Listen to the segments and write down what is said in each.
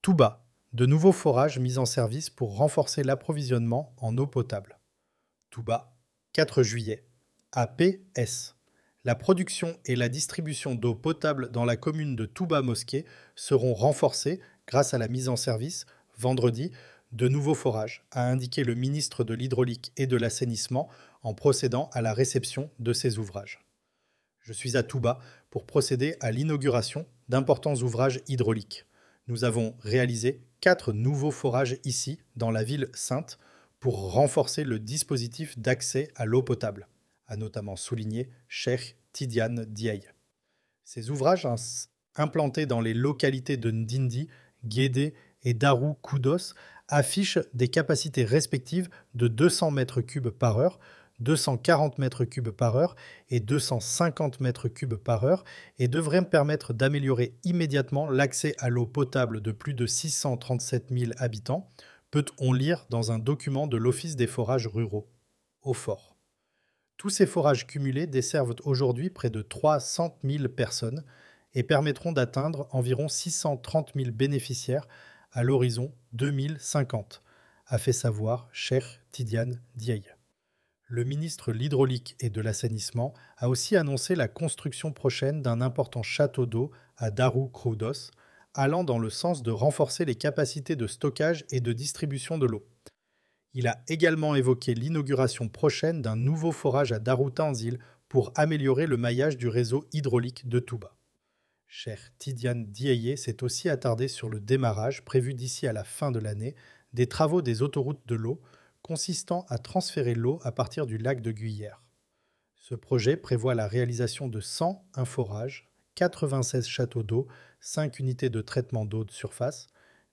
Touba, de nouveaux forages mis en service pour renforcer l'approvisionnement en eau potable. Touba, 4 juillet. APS. La production et la distribution d'eau potable dans la commune de Touba Mosquée seront renforcées grâce à la mise en service, vendredi, de nouveaux forages, a indiqué le ministre de l'Hydraulique et de l'Assainissement en procédant à la réception de ces ouvrages. Je suis à Touba pour procéder à l'inauguration d'importants ouvrages hydrauliques. Nous avons réalisé 4 nouveaux forages ici, dans la ville sainte, pour renforcer le dispositif d'accès à l'eau potable, a notamment souligné Cheikh Tidiane Diaye. Ces ouvrages implantés dans les localités de Ndindi, Guédé et Darou Khoudoss affichent des capacités respectives de 200 mètres cubes par heure, 240 mètres cubes par heure et 250 mètres cubes par heure et devraient permettre d'améliorer immédiatement l'accès à l'eau potable de plus de 637 000 habitants, peut-on lire dans un document de l'Office des forages ruraux, OFOR. Tous ces forages cumulés desservent aujourd'hui près de 300 000 personnes et permettront d'atteindre environ 630 000 bénéficiaires à l'horizon 2050, a fait savoir Cheikh Tidiane Diaye. Le ministre de l'Hydraulique et de l'Assainissement a aussi annoncé la construction prochaine d'un important château d'eau à Darou Khoudoss, allant dans le sens de renforcer les capacités de stockage et de distribution de l'eau. Il a également évoqué l'inauguration prochaine d'un nouveau forage à Darou Tanzil pour améliorer le maillage du réseau hydraulique de Touba. Cheikh Tidiane Diaye s'est aussi attardé sur le démarrage, prévu d'ici à la fin de l'année, des travaux des autoroutes de l'eau, consistant à transférer l'eau à partir du lac de Guyère. Ce projet prévoit la réalisation de 101 forages, 96 châteaux d'eau, 5 unités de traitement d'eau de surface,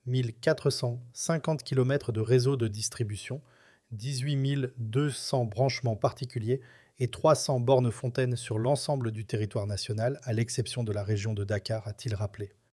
1450 km de réseau de distribution, 18 200 branchements particuliers et 300 bornes fontaines sur l'ensemble du territoire national, à l'exception de la région de Dakar, a-t-il rappelé.